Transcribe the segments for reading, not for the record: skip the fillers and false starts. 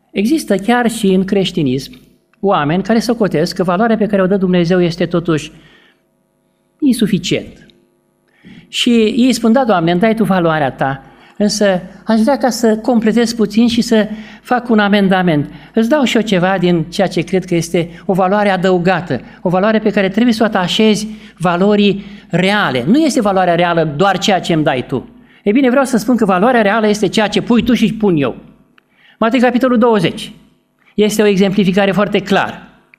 Există chiar și în creștinism oameni care socotesc că valoarea pe care o dă Dumnezeu este totuși insuficientă. Și ei spun, da, Doamne, îmi dai Tu valoarea Ta, însă aș vrea ca să completez puțin și să fac un amendament. Îți dau și eu ceva din ceea ce cred că este o valoare adăugată, o valoare pe care trebuie să o atașezi valorii reale. Nu este valoarea reală doar ceea ce îmi dai Tu. Ei bine, vreau să spun că valoarea reală este ceea ce pui Tu și pun eu. Matei, capitolul 20. Este o exemplificare foarte clară.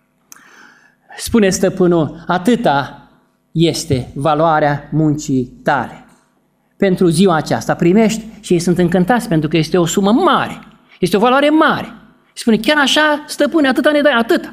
Spune stăpânul, atâta este valoarea muncii tale. Pentru ziua aceasta primești și ei sunt încântați pentru că este o sumă mare. Este o valoare mare. Spune, chiar așa, stăpâne, atâta ne dai, atâta.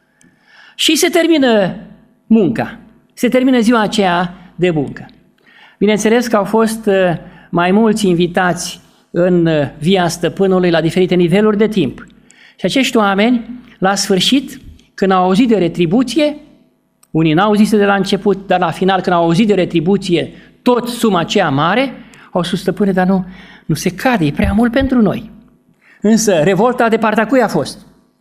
Și se termină munca. Se termină ziua aceea de muncă. Bineînțeles că au fost mai mulți invitați în via stăpânului la diferite niveluri de timp. Și acești oameni, la sfârșit, când au auzit de retribuție, unii n-au auzit de la început, dar la final, când au auzit de retribuție, tot suma aceea mare, au spus, stăpâne, dar nu se cade, e prea mult pentru noi. Însă, revolta de partea cui a fost?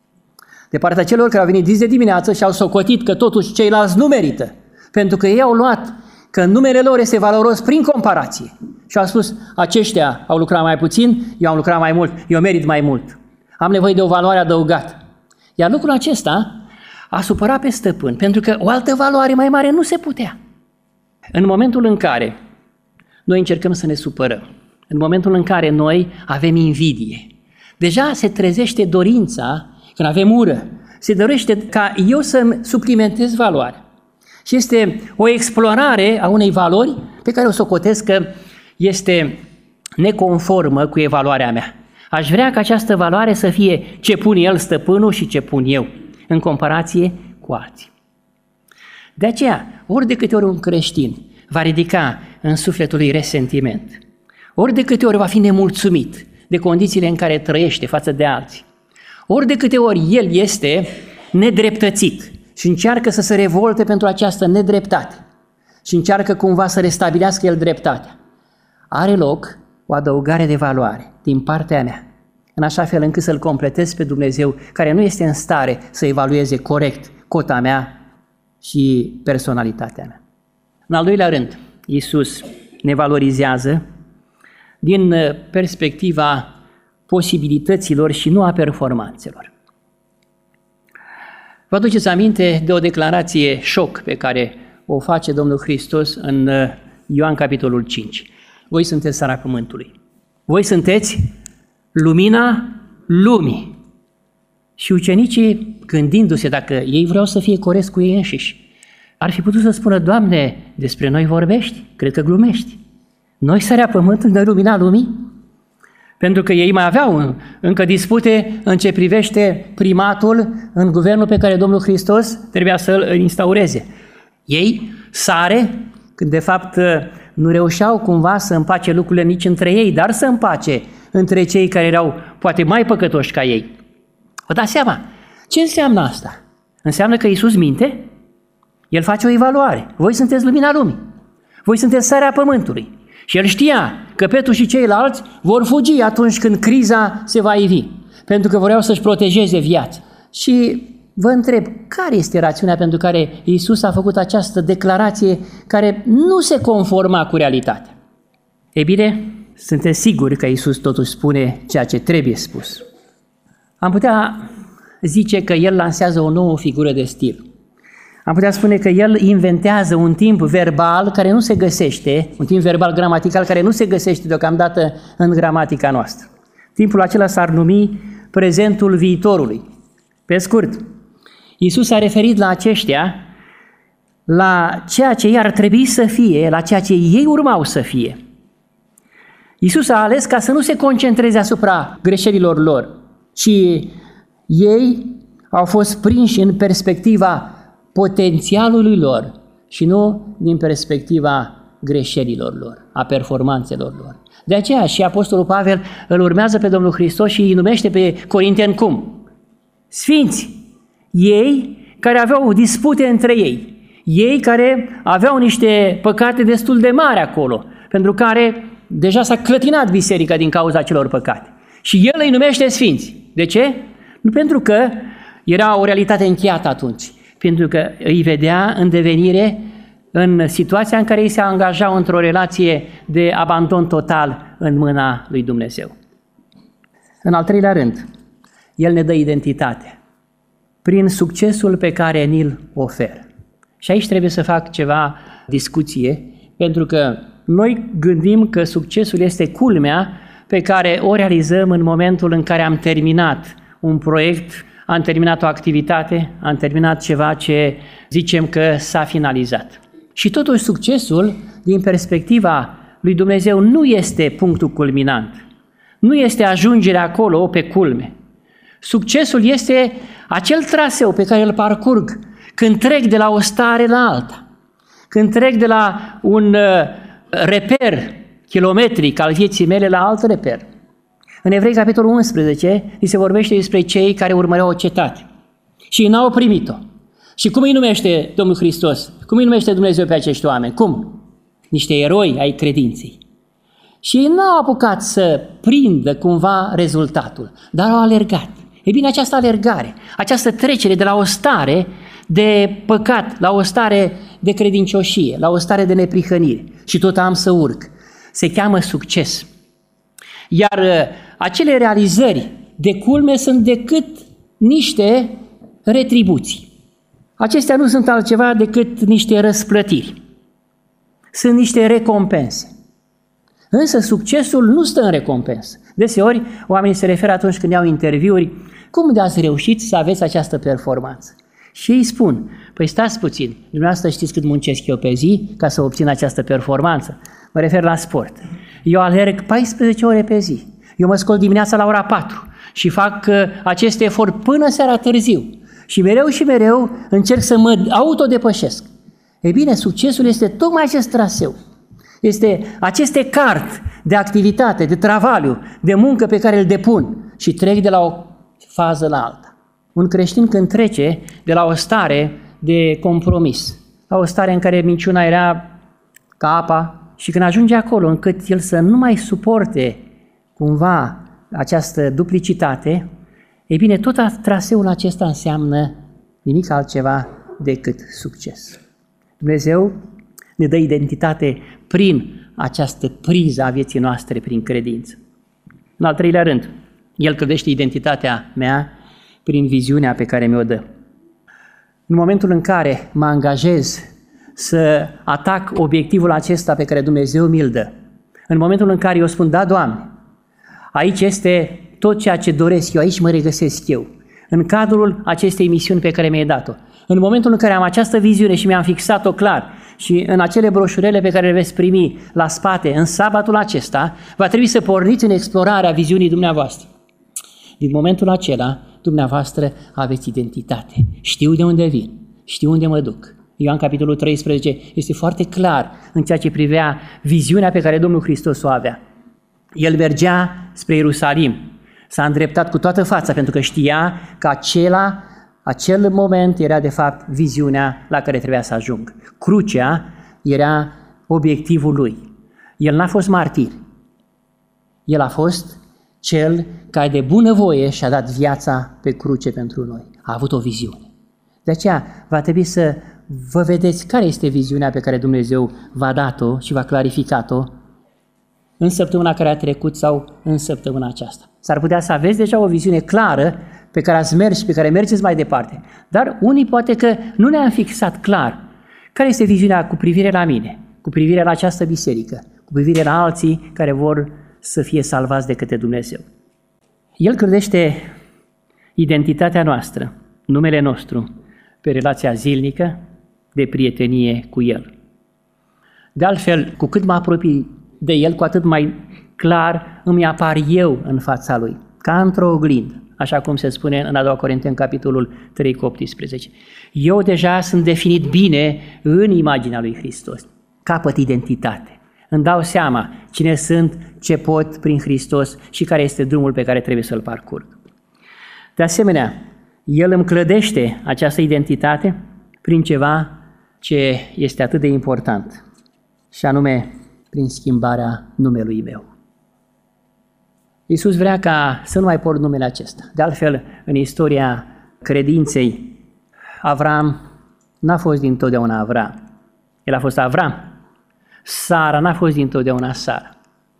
De partea celor care au venit zi de dimineață și au socotit că totuși ceilalți nu merită, pentru că ei au luat că numele lor este valoros prin comparație. Și au spus, aceștia au lucrat mai puțin, eu am lucrat mai mult, eu merit mai mult. Am nevoie de o valoare adăugată. Iar lucrul acesta a supărat pe stăpân, pentru că o altă valoare mai mare nu se putea. În momentul în care noi încercăm să ne supărăm, în momentul în care noi avem invidie, deja se trezește dorința, când avem ură, se dorește ca eu să-mi suplimentez valoarea. Și este o explorare a unei valori pe care o socotesc că este neconformă cu evaluarea mea. Aș vrea ca această valoare să fie ce pun el, stăpânul, și ce pun eu, în comparație cu alții. De aceea, ori de câte ori un creștin va ridica în sufletul lui resentiment, ori de câte ori va fi nemulțumit de condițiile în care trăiește față de alții, ori de câte ori el este nedreptățit și încearcă să se revolte pentru această nedreptate și încearcă cumva să restabilească el dreptatea, are loc o adăugare de valoare din partea mea, în așa fel încât să-L completez pe Dumnezeu, care nu este în stare să evalueze corect cota mea și personalitatea mea. În al doilea rând, Iisus ne valorizează din perspectiva posibilităților și nu a performanțelor. Vă aduceți aminte de o declarație șoc pe care o face Domnul Hristos în Ioan capitolul 5. Voi sunteți sarea pământului. Voi sunteți lumina lumii. Și ucenicii, gândindu-se dacă ei vreau să fie corecți cu ei înșiși, ar fi putut să spună, Doamne, despre noi vorbești? Cred că glumești. Noi sarea pământului, noi lumina lumii? Pentru că ei mai aveau încă dispute în ce privește primatul în guvernul pe care Domnul Hristos trebuia să-l instaureze. Ei, sare, când de fapt nu reușeau cumva să împace lucrurile nici între ei, dar să împace între cei care erau poate mai păcătoși ca ei. Vă dați seama? Ce înseamnă asta? Înseamnă că Iisus minte? El face o evaluare. Voi sunteți lumina lumii. Voi sunteți sarea pământului. Și el știa că Petru și ceilalți vor fugi atunci când criza se va ivi, pentru că vreau să-și protejeze viața. Și vă întreb, care este rațiunea pentru care Iisus a făcut această declarație care nu se conforma cu realitatea? Ei bine, sunteți siguri că Iisus totuși spune ceea ce trebuie spus. Am putea zice că El lansează o nouă figură de stil. Am putea spune că El inventează un timp verbal care nu se găsește, un timp verbal gramatical care nu se găsește deocamdată în gramatica noastră. Timpul acela s-ar numi prezentul viitorului. Pe scurt, Iisus a referit la aceștia, la ceea ce ei ar trebui să fie, la ceea ce ei urmau să fie. Iisus a ales ca să nu se concentreze asupra greșelilor lor, ci ei au fost prinși în perspectiva potențialului lor și nu din perspectiva greșelilor lor, a performanțelor lor. De aceea și Apostolul Pavel îl urmează pe Domnul Hristos și îi numește pe corinteni cum? Sfinți, ei care aveau dispute între ei, ei care aveau niște păcate destul de mari acolo, pentru care deja s-a clătinat biserica din cauza celor păcate. Și El îi numește sfinți. De ce? Nu pentru că era o realitate încheiată atunci, pentru că îi vedea în devenire, în situația în care ei se angajau într-o relație de abandon total în mâna lui Dumnezeu. În al treilea rând, El ne dă identitate prin succesul pe care ni-l oferă. Și aici trebuie să fac ceva discuție, pentru că noi gândim că succesul este culmea pe care o realizăm în momentul în care am terminat un proiect, am terminat o activitate, am terminat ceva ce zicem că s-a finalizat. Și totuși succesul, din perspectiva lui Dumnezeu, nu este punctul culminant. Nu este ajungerea acolo pe culme. Succesul este acel traseu pe care îl parcurg când trec de la o stare la alta, când trec de la un reper kilometric al vieții mele la alt reper. În Evrei, capitolul 11, îi se vorbește despre cei care urmăreau o cetate și n-au primit-o. Și cum îi numește Domnul Hristos? Cum îi numește Dumnezeu pe acești oameni? Cum? Niște eroi ai credinței. Și ei n-au apucat să prindă cumva rezultatul, dar au alergat. E bine, această alergare, această trecere de la o stare de păcat, la o stare de credincioșie, la o stare de neprihănire și tot am să urc, se cheamă succes. Iar acele realizări de culme sunt decât niște retribuții. Acestea nu sunt altceva decât niște răsplătiri. Sunt niște recompense. Însă succesul nu stă în recompensă. Deseori oamenii se referă atunci când iau interviuri, cum de ați reușit să aveți această performanță? Și ei spun, păi stați puțin, dumneavoastră știți cât muncesc eu pe zi ca să obțin această performanță? Mă refer la sport. Eu alerg 14 ore pe zi. Eu mă scol dimineața la ora 4 și fac acest efort până seara târziu. Și mereu încerc să mă autodepășesc. Ei bine, succesul este tocmai acest traseu. Este aceste cart de activitate, de travaliu, de muncă pe care îl depun și trec de la o fază la alta. Un creștin când trece de la o stare de compromis, la o stare în care minciuna era ca apa și când ajunge acolo încât el să nu mai suporte cumva această duplicitate, ei bine, tot traseul acesta înseamnă nimic altceva decât succes. Dumnezeu ne dă identitate prin această priză a vieții noastre, prin credință. În al treilea rând, El clădește identitatea mea prin viziunea pe care mi-o dă. În momentul în care mă angajez să atac obiectivul acesta pe care Dumnezeu mi-l dă, în momentul în care eu spun, da, Doamne, aici este tot ceea ce doresc eu, aici mă regăsesc eu, în cadrul acestei misiuni pe care mi-ai dat-o. În momentul în care am această viziune și mi-am fixat-o clar și în acele broșurele pe care le veți primi la spate în sabatul acesta, va trebui să porniți în explorarea viziunii dumneavoastră. Din momentul acela, dumneavoastră aveți identitate. Știu de unde vin, știu unde mă duc. Ioan capitolul 13 este foarte clar în ceea ce privea viziunea pe care Domnul Hristos o avea. El mergea spre Ierusalim, s-a îndreptat cu toată fața pentru că știa că acel moment era de fapt viziunea la care trebuia să ajungă. Crucea era obiectivul lui. El n-a fost martir. El a fost cel care de bunăvoie și-a dat viața pe cruce pentru noi. A avut o viziune. De aceea va trebui să vă vedeți care este viziunea pe care Dumnezeu v-a dat-o și v-a clarificat-o în săptămâna care a trecut sau în săptămâna aceasta. S-ar putea să aveți deja o viziune clară pe care ați mers și pe care mergeți mai departe. Dar unii poate că nu ne-am fixat clar care este viziunea cu privire la mine, cu privire la această biserică, cu privire la alții care vor să fie salvați de către Dumnezeu. El clădește identitatea noastră, numele nostru, pe relația zilnică de prietenie cu El. De altfel, cu cât mă apropii de El, cu atât mai clar îmi apar eu în fața Lui, ca într-o oglindă, așa cum se spune în a doua Corinteni, capitolul 3 cu 18. Eu deja sunt definit bine în imaginea lui Hristos, capăt identitate. Îmi dau seama cine sunt, ce pot prin Hristos și care este drumul pe care trebuie să-l parcurg. De asemenea, El îmi clădește această identitate prin ceva ce este atât de important, și anume prin schimbarea numelui meu. Iisus vrea ca să nu mai port numele acesta. De altfel, în istoria credinței, Avram n-a fost dintotdeauna Avram. El a fost Avram. Sara n-a fost dintotdeauna Sara.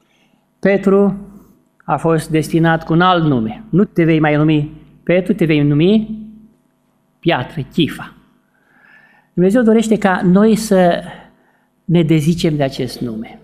Petru a fost destinat cu un alt nume. Nu te vei mai numi Petru, te vei numi Piatră, Chifa. Dumnezeu dorește ca noi să ne dezicem de acest nume.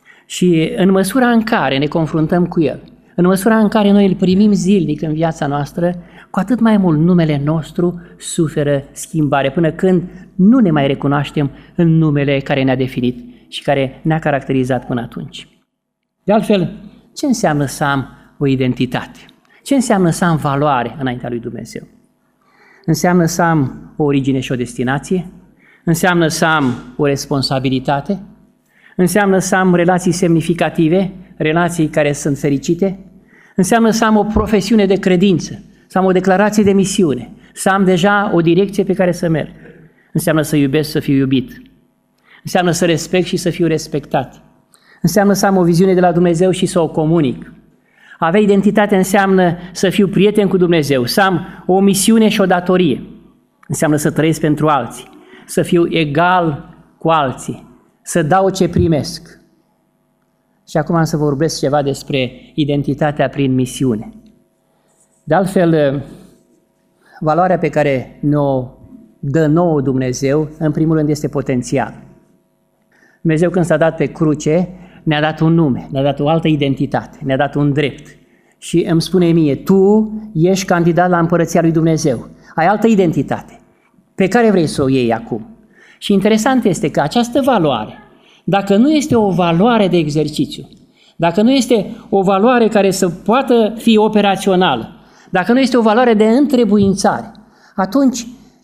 Și în măsura în care ne confruntăm cu El, în măsura în care noi îl primim zilnic în viața noastră, cu atât mai mult numele nostru suferă schimbare, până când nu ne mai recunoaștem în numele care ne-a definit și care ne-a caracterizat până atunci. De altfel, ce înseamnă să am o identitate? Ce înseamnă să am valoare înaintea lui Dumnezeu? Înseamnă să am o origine și o destinație? Înseamnă să am o responsabilitate? Înseamnă să am relații semnificative, relații care sunt fericite? Înseamnă să am o profesiune de credință, să am o declarație de misiune, să am deja o direcție pe care să merg. Înseamnă să iubesc, să fiu iubit. Înseamnă să respect și să fiu respectat. Înseamnă să am o viziune de la Dumnezeu și să o comunic. A avea identitate înseamnă să fiu prieten cu Dumnezeu, să am o misiune și o datorie. Înseamnă să trăiesc pentru alții, să fiu egal cu alții, să dau ce primesc. Și acum am să vorbesc ceva despre identitatea prin misiune. De altfel, valoarea pe care ne-o dă nouă Dumnezeu, în primul rând, este potențial. Dumnezeu, când s-a dat pe cruce, ne-a dat un nume, ne-a dat o altă identitate, ne-a dat un drept. Și îmi spune mie, tu ești candidat la împărăția lui Dumnezeu. Ai altă identitate. Pe care vrei să o iei acum? Și interesant este că această valoare, dacă nu este o valoare de exercițiu, dacă nu este o valoare care să poată fi operațională, dacă nu este o valoare de întrebuințare, atunci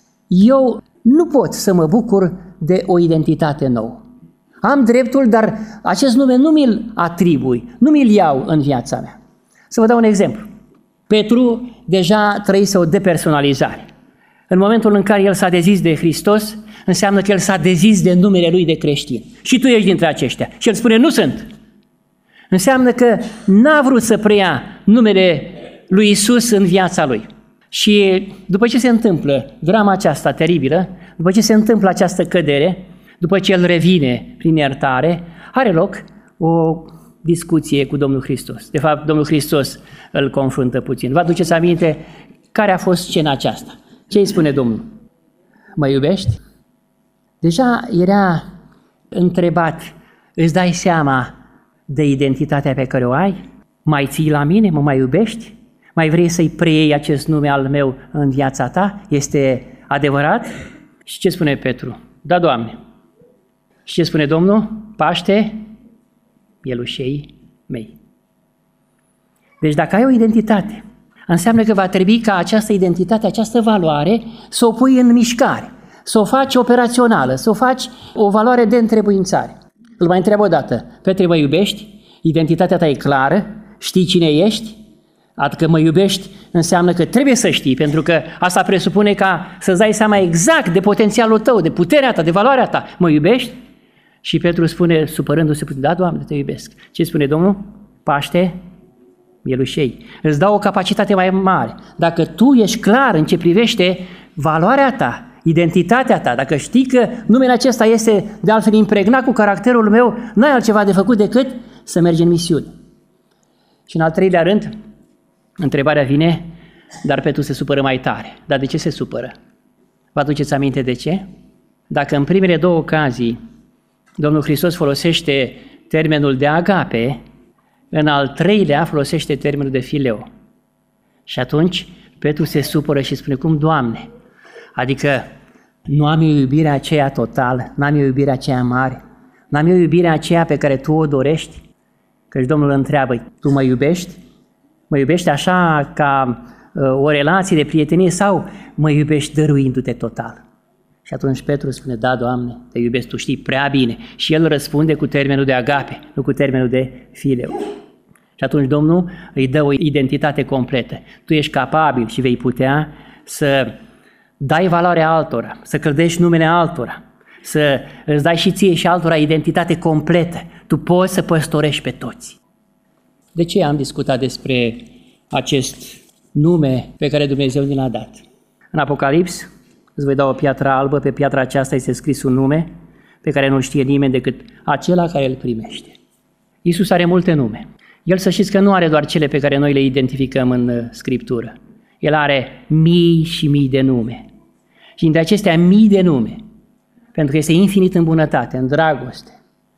eu nu pot să mă bucur de o identitate nouă. Am dreptul, dar acest nume nu mi-l atribui, nu mi-l iau în viața mea. Să vă dau un exemplu. Petru deja trăise o depersonalizare. În momentul în care el s-a dezis de Hristos, înseamnă că el s-a dezis de numele lui de creștin. Și tu ești dintre aceștia. Și el spune, nu sunt. Înseamnă că n-a vrut să preia numele lui Isus în viața lui. Și după ce se întâmplă drama aceasta teribilă, după ce se întâmplă această cădere, după ce el revine prin iertare, are loc o discuție cu Domnul Hristos. De fapt, Domnul Hristos îl confruntă puțin. Vă aduceți aminte care a fost scena aceasta? Ce îi spune Domnul? Mă iubești? Deja era întrebat, îți dai seama de identitatea pe care o ai? Mai ții la mine? Mă mai iubești? Mai vrei să-i preiei acest nume al meu în viața ta? Este adevărat? Și ce spune Petru? Da, Doamne. Și ce spune Domnul? Paște mielușei mei. Deci dacă ai o identitate, înseamnă că va trebui ca această identitate, această valoare, să o pui în mișcare, să o faci operațională, să o faci o valoare de întrebuințare. Îl mai întreb o dată, Petre, mă iubești? Identitatea ta e clară? Știi cine ești? Adică mă iubești înseamnă că trebuie să știi, pentru că asta presupune ca să-ți dai seama exact de potențialul tău, de puterea ta, de valoarea ta. Mă iubești? Și Petru spune, supărându-se, da, Doamne, te iubesc. Ce spune Domnul? Paște mielușei. Îți dau o capacitate mai mare. Dacă tu ești clar în ce privește valoarea ta, identitatea ta, dacă știi că numele acesta este de altfel impregnat cu caracterul meu, n-ai altceva de făcut decât să mergi în misiune. Și în al treilea rând, întrebarea vine, dar Petru se supără mai tare. Dar de ce se supără? Vă aduceți aminte de ce? Dacă în primele două ocazii Domnul Hristos folosește termenul de agape, în al treilea folosește termenul de fileo. Și atunci Petru se supără și spune, cum, Doamne? Adică nu am eu iubirea aceea totală, n-am eu iubirea aceea mare, n-am eu iubirea aceea pe care Tu o dorești? Căci Domnul îl întreabă, tu mă iubești? Mă iubești așa ca o relație de prietenie sau mă iubești dăruindu-te total? Și atunci Petru spune, da, Doamne, te iubesc, Tu știi prea bine. Și el răspunde cu termenul de agape, nu cu termenul de fileu. Și atunci Domnul îi dă o identitate completă. Tu ești capabil și vei putea să dai valoare altora, să clădești numele altora, să îți dai și ție și altora identitate completă. Tu poți să păstorești pe toți. De ce am discutat despre acest nume pe care Dumnezeu ni l-a dat? În Apocalips îți voi da o piatră albă, pe piatra aceasta este scris un nume pe care nu știe nimeni decât acela care îl primește. Iisus are multe nume. El, să știți că nu are doar cele pe care noi le identificăm în Scriptură. El are mii și mii de nume. Și dintre acestea mii de nume, pentru că este infinit în bunătate, în dragoste,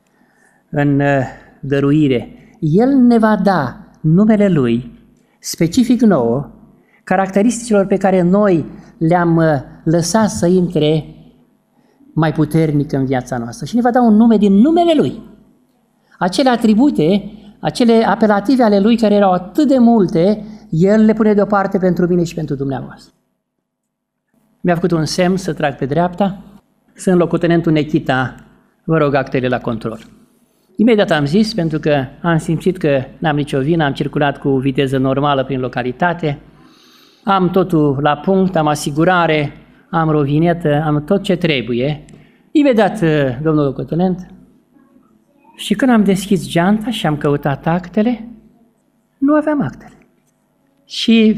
în dăruire, El ne va da numele Lui, specific nouă, caracteristicilor pe care noi le-am lăsat să intre mai puternic în viața noastră. Și ne va da un nume din numele Lui. Acele atribute, acele apelative ale Lui care erau atât de multe, El le pune deoparte pentru mine și pentru dumneavoastră. Mi-a făcut un semn să trag pe dreapta. Sunt locotenentul Nechita, vă rog actele la control. Imediat am zis, pentru că am simțit că n-am nicio vină, am circulat cu viteză normală prin localitate, am totul la punct, am asigurare, am rovinetă, am tot ce trebuie. Imediat, domnul locotenent, și când am deschis geanta și am căutat actele, nu aveam actele. Și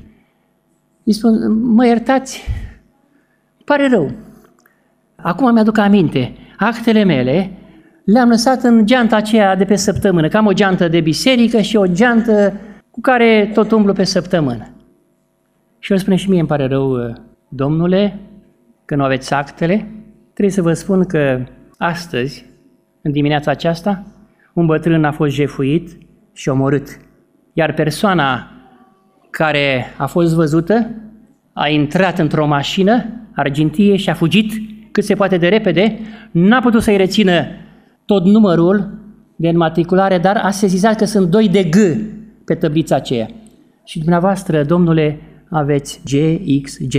îi spun, mă iertați, pare rău. Acum mi-aduc aminte, actele mele le-am lăsat în geanta aceea de pe săptămână, că am o geantă de biserică și o geantă cu care tot umblu pe săptămână. Și el spune, și mie îmi pare rău, domnule, că nu aveți actele. Trebuie să vă spun că astăzi, în dimineața aceasta, un bătrân a fost jefuit și omorât. Iar persoana care a fost văzută a intrat într-o mașină argintie și a fugit cât se poate de repede, n-a putut să-i rețină tot numărul de înmatriculare, dar a sesizat că sunt 2 de G pe tăblița aceea. Și dumneavoastră, domnule, aveți GXG.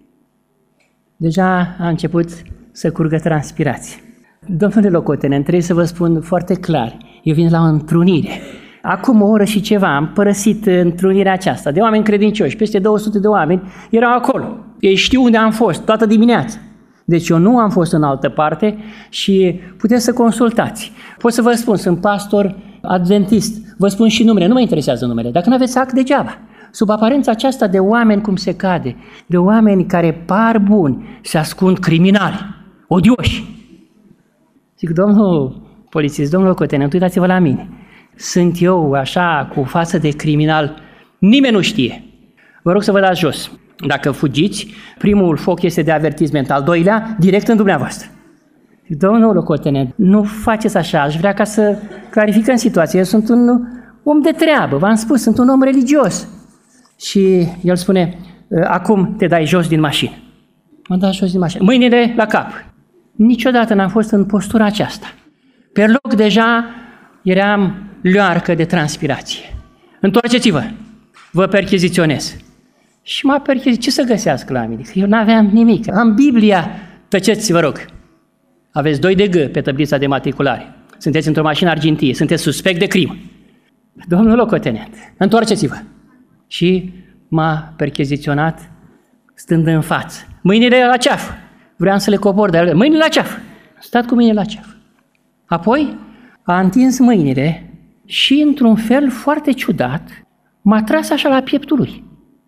Deja a început să curgă transpirație. Domnule locotenent, trebuie să vă spun foarte clar, eu vin la o întrunire. Acum o oră și ceva am părăsit întrunirea aceasta de oameni credincioși, peste 200 de oameni erau acolo. Ei știu unde am fost toată dimineața. Deci eu nu am fost în altă parte și puteți să consultați. Pot să vă spun, sunt pastor adventist, vă spun și numele, nu mă interesează numele, dacă nu aveți act, degeaba. Sub aparența aceasta de oameni cum se cade, de oameni care par buni, se ascund criminali, odioși. Zic, domnul polițist, domnul locotenent, uitați-vă la mine. Sunt eu așa cu față de criminal, nimeni nu știe. Vă rog să vă dați jos. Dacă fugiți, primul foc este de avertisment, al doilea direct în dumneavoastră. Domnul locotenent, nu faceți așa, aș vrea ca să clarificăm situația. Eu sunt un om de treabă, v-am spus, sunt un om religios. Și el spune, acum te dai jos din mașină. Mă dau jos din mașină, mâinile la cap. Niciodată n-am fost în postura aceasta. Pe loc deja eram luarcă de transpirație. Întoarceți-vă, vă percheziționez. Și m-a percheziționat, ce să găsească la mine? Eu n-aveam nimic. Am Biblia, tăceți, vă rog. Aveți 2 de G pe tăblița de matriculare. Sunteți într-o mașină argintie, sunteți suspect de crimă. Domnul locotenent, întoarceți-vă. Și m-a percheziționat stând în față. Mâinile la ceafă. Vreau să le cobor, dar mâinile la ceafă. Stat cu mâinile la ceafă. Apoi a întins mâinile și, într-un fel foarte ciudat, m-a tras așa la pieptul lui.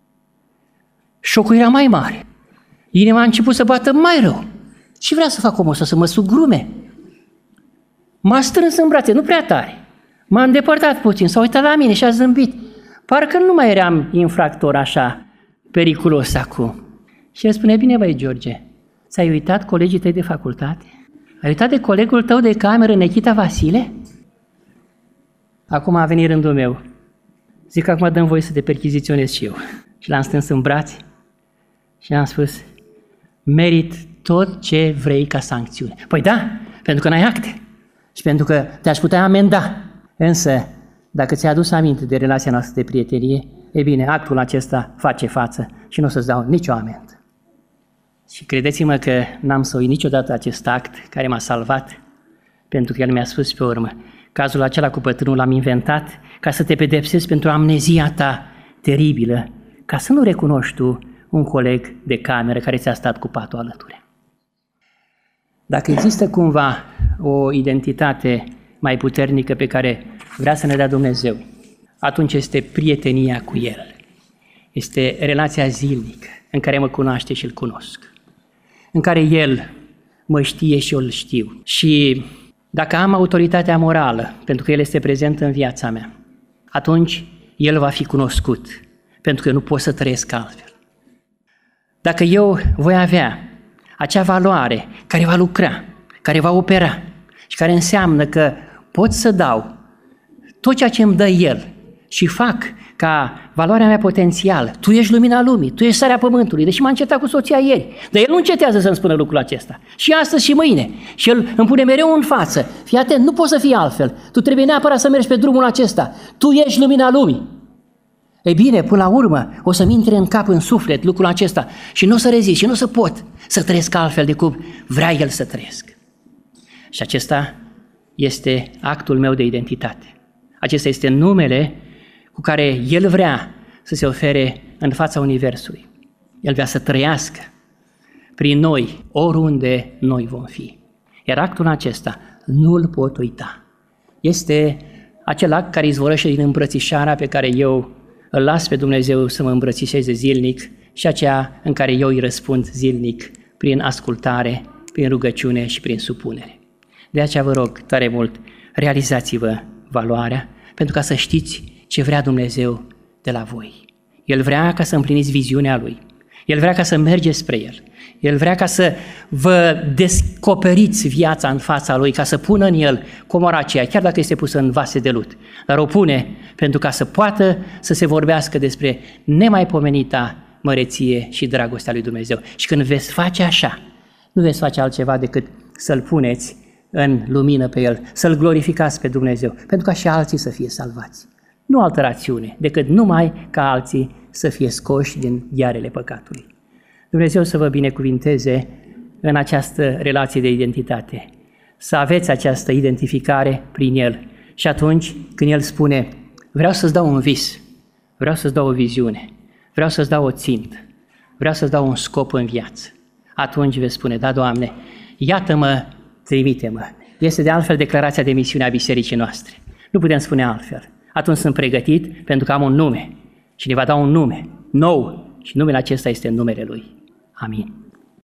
Șocul era mai mare. Inima a început să bată mai rău. Ce vrea să fac omul ăsta? Să mă sugrume? M-a strâns în brațe, nu prea tare. M-a îndepărtat puțin, s-a uitat la mine și a zâmbit. Parcă nu mai eram infractor așa, periculos acum. Și el spune, bine băi George, ți-ai uitat colegii tăi de facultate? Ai uitat de colegul tău de cameră, Nechita Vasile? Acum a venit rândul meu. Zic că acum dăm voie să te perchiziționez și eu. Și l-am strâns în brațe și am spus, merit tot ce vrei ca sancțiune. Păi da, pentru că n-ai acte și pentru că te-aș putea amenda. Însă, dacă ți-ai adus aminte de relația noastră de prietenie, e bine, actul acesta face față și nu o să-ți dau nicio amendă. Și credeți-mă că n-am să uit niciodată acest act care m-a salvat, pentru că el mi-a spus pe urmă, cazul acela cu bătrânul l-am inventat ca să te pedepsesc pentru amnezia ta teribilă, ca să nu recunoști tu un coleg de cameră care ți-a stat cu patul alături. Dacă există cumva o identitate mai puternică pe care vrea să ne dea Dumnezeu, atunci este prietenia cu El. Este relația zilnică în care mă cunoaște și îl cunosc, în care El mă știe și eu îl știu. Și dacă am autoritatea morală, pentru că El este prezent în viața mea, atunci El va fi cunoscut, pentru că eu nu pot să trăiesc altfel. Dacă eu voi avea acea valoare care va lucra, care va opera și care înseamnă că pot să dau tot ceea ce îmi dă El și fac ca valoarea mea potențială, tu ești lumina lumii, tu ești sarea pământului, deși m-a încetat cu soția ieri, dar El nu încetează să-mi spună lucrul acesta. Și astăzi și mâine. Și El îmi pune mereu în față. Fii atent, nu poți să fii altfel. Tu trebuie neapărat să mergi pe drumul acesta. Tu ești lumina lumii. Ei bine, până la urmă, o să-mi intre în cap, în suflet, lucrul acesta și nu o să rezist și nu o să pot să trăiesc altfel de cum vrea El să trăiesc. Și acesta este actul meu de identitate. Acesta este numele cu care El vrea să se ofere în fața Universului. El vrea să trăiască prin noi, oriunde noi vom fi. Iar actul acesta nu-l pot uita. Este acel act care izvorăște din îmbrățișarea pe care eu îl las pe Dumnezeu să mă îmbrățișeze zilnic și aceea în care eu îi răspund zilnic prin ascultare, prin rugăciune și prin supunere. De aceea vă rog tare mult, realizați-vă valoarea, pentru ca să știți ce vrea Dumnezeu de la voi. El vrea ca să împliniți viziunea Lui. El vrea ca să mergeți spre El. El vrea ca să vă descoperiți viața în fața Lui, ca să pună în El comora aceea, chiar dacă este pusă în vase de lut. Dar o pune pentru ca să poată să se vorbească despre nemaipomenita măreție și dragostea lui Dumnezeu. Și când veți face așa, nu veți face altceva decât să-L puneți în lumină pe El, să-L glorificați pe Dumnezeu, pentru ca și alții să fie salvați. Nu altă rațiune, decât numai ca alții să fie scoși din ghearele păcatului. Dumnezeu să vă binecuvinteze în această relație de identitate, să aveți această identificare prin El. Și atunci când El spune, vreau să-ți dau un vis, vreau să-ți dau o viziune, vreau să-ți dau o țintă, vreau să-ți dau un scop în viață, atunci veți spune, da, Doamne, iată-mă, trimite-mă. Este de altfel declarația de misiune a bisericii noastre. Nu putem spune altfel. Atunci sunt pregătit pentru că am un nume și ne va da un nume nou și numele acesta este numele Lui. Amin.